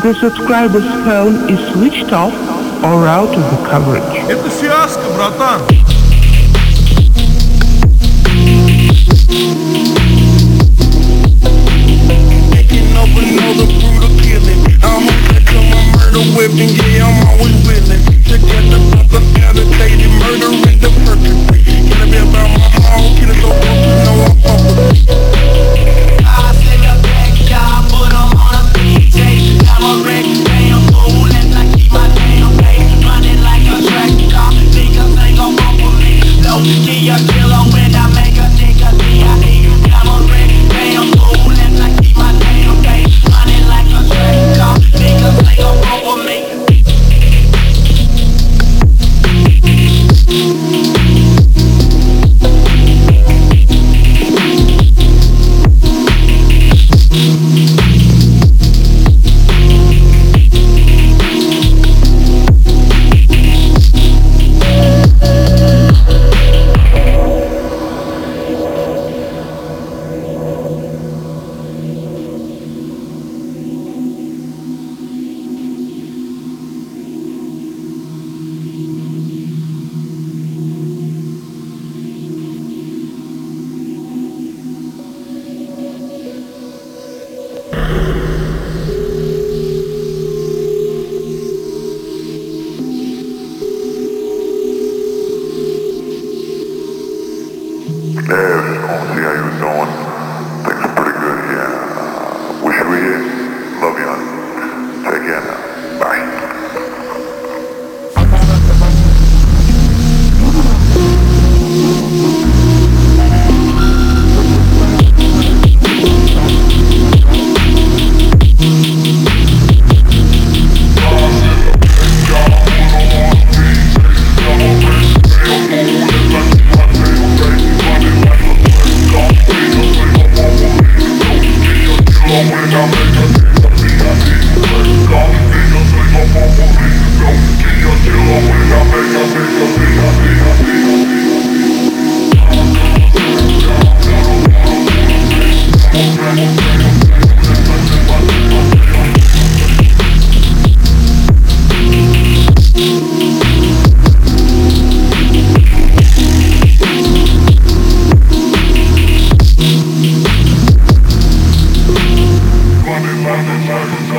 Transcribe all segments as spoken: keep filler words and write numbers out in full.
The subscriber's phone is switched off or out of the coverage. Это фиаско, братан. Taking over another brutal killing. I'm hungry to my murder weapon, yeah, I'm always willing to get the fuck up agitated, murdering the perpetrator. Can I be about my home? Can I so close to know I'm fucking? I say a back job, but I'm on a P J. I'm a wreck, damn fool, and I keep my damn pace running like a track car. Niggas ain't gon' fuck with me. Low key, I kill 'em when I make a nigga D I E. I'm a wreck, damn fool, and I keep my damn pace running like a track car. Niggas ain't gon' fuck with me. Yeah, just want to see how you was doing. Things are pretty good here. Uh, wish you were here. Love you, honey. Take care now. Bye.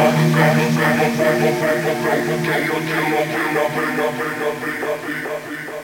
Kill, kill, kill, kill, kill, kill, kill, kill, kill, kill, kill, kill, kill, kill, kill, kill, kill, kill,